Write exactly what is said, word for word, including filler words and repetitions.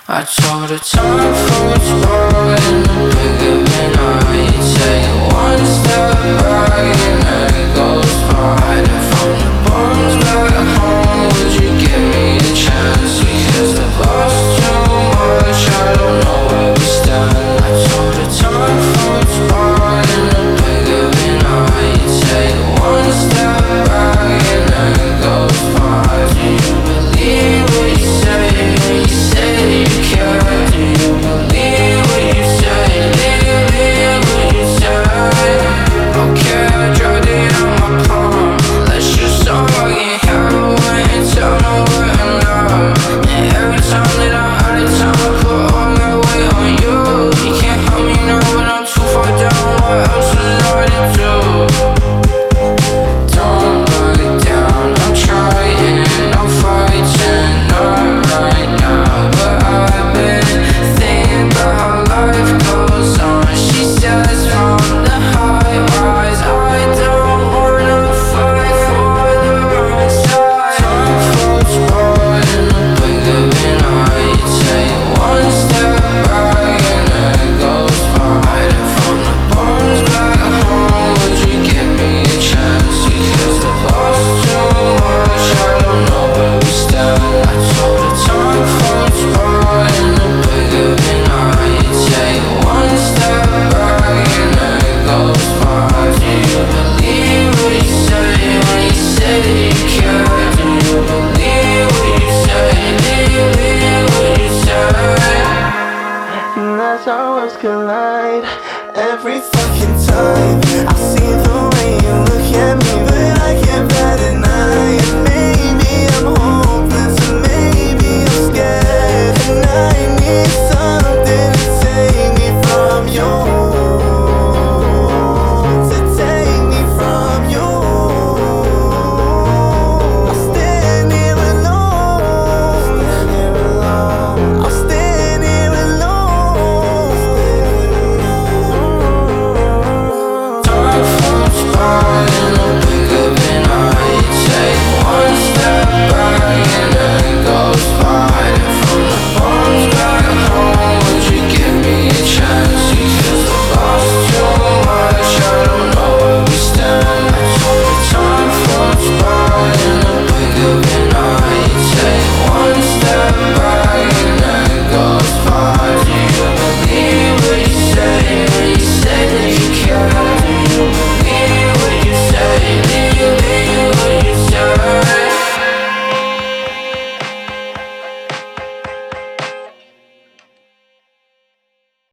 I told her time for what's wrong in the blink of an eye. You take one step back and then it goes right. And from the bombs back home, would you give me a chance?